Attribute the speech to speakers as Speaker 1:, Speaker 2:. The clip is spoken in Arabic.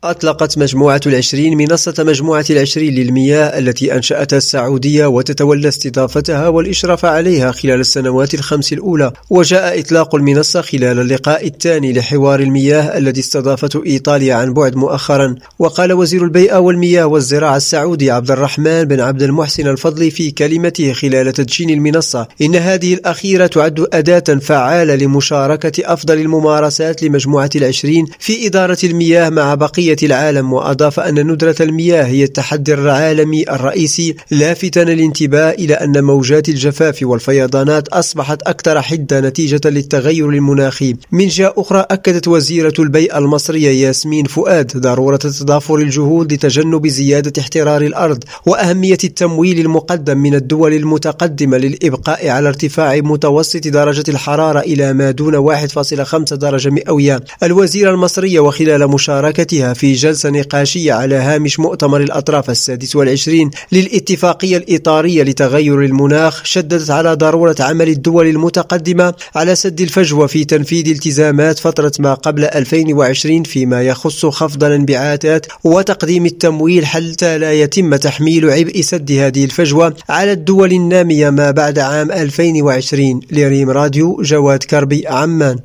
Speaker 1: أطلقت مجموعة العشرين منصة مجموعة العشرين للمياه التي أنشأتها السعودية وتتولى استضافتها والإشراف عليها خلال السنوات الخمس الأولى. وجاء إطلاق المنصة خلال اللقاء الثاني لحوار المياه الذي استضافته إيطاليا عن بعد مؤخرا. وقال وزير البيئة والمياه والزراعة السعودي عبد الرحمن بن عبد المحسن الفضلي في كلمته خلال تدشين المنصة إن هذه الأخيرة تعد أداة فعالة لمشاركة أفضل الممارسات لمجموعة العشرين في إدارة المياه مع بقية العالم. وأضاف أن ندرة المياه هي التحدي العالمي الرئيسي، لافتا الانتباه إلى أن موجات الجفاف والفيضانات أصبحت أكثر حدة نتيجة للتغير المناخي. من جهة أخرى أكدت وزيرة البيئة المصرية ياسمين فؤاد ضرورة تضافر الجهود لتجنب زيادة احترار الأرض وأهمية التمويل المقدم من الدول المتقدمة للإبقاء على ارتفاع متوسط درجة الحرارة إلى ما دون 1.5 درجة مئوية. الوزيرة المصرية وخلال مشاركتها في جلسة نقاشية على هامش مؤتمر الأطراف 26 للاتفاقية الإطارية لتغير المناخ شددت على ضرورة عمل الدول المتقدمة على سد الفجوة في تنفيذ التزامات فترة ما قبل 2020 فيما يخص خفض الانبعاثات وتقديم التمويل حتى لا يتم تحميل عبء سد هذه الفجوة على الدول النامية ما بعد عام 2020. لريم راديو، جواد كربي، عمان.